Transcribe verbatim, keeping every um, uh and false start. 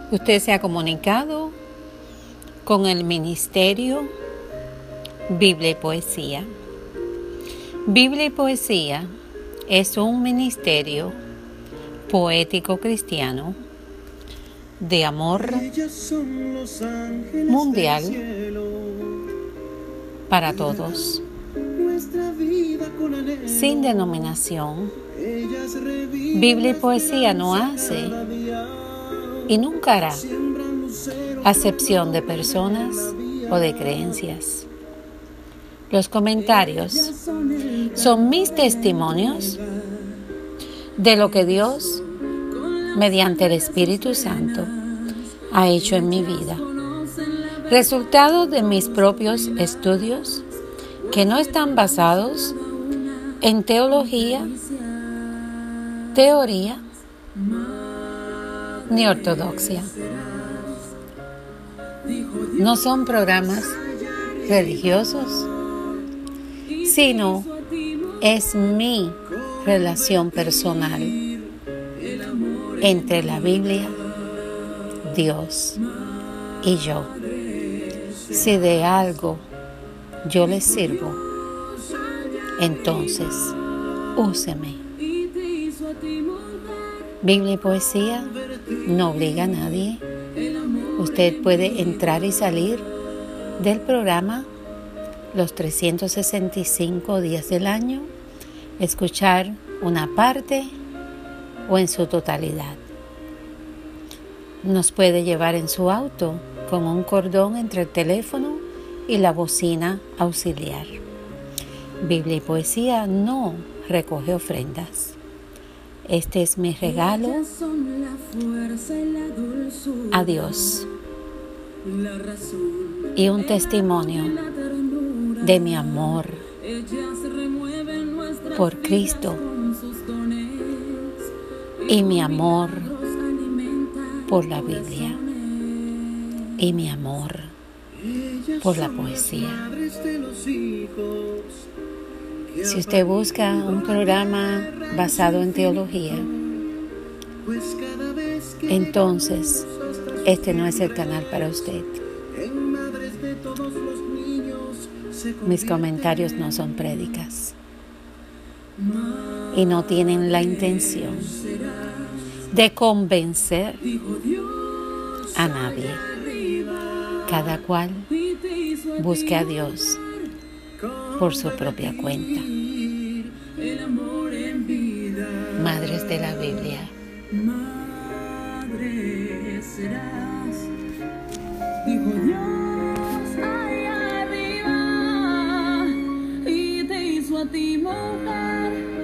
Usted se ha comunicado con el Ministerio Biblia y Poesía. Biblia y Poesía es un ministerio poético cristiano de amor mundial para todos, sin denominación. Biblia y Poesía no hace y nunca hará acepción de personas o de creencias. Los comentarios son mis testimonios de lo que Dios, mediante el Espíritu Santo, ha hecho en mi vida. Resultado de mis propios estudios que no están basados en teología, teoría ni ortodoxia. No son programas religiosos, sino es mi relación personal entre la Biblia, Dios y yo. Si de algo yo les sirvo, entonces úseme. Biblia y Poesía no obliga a nadie. Usted puede entrar y salir del programa los trescientos sesenta y cinco días del año, escuchar una parte o en su totalidad. Nos puede llevar en su auto con un cordón entre el teléfono y la bocina auxiliar. Biblia y Poesía no recoge ofrendas. Este es mi regalo a Dios y un testimonio de mi amor por Cristo y mi amor por la Biblia y mi amor por la poesía. Si usted busca un programa basado en teología, entonces este no es el canal para usted. Mis comentarios no son prédicas y no tienen la intención de convencer a nadie. Cada cual busque a Dios por su propia cuenta. Madres de la Biblia. Madre serás, dijo Dios allá arriba, y te hizo a ti mujer.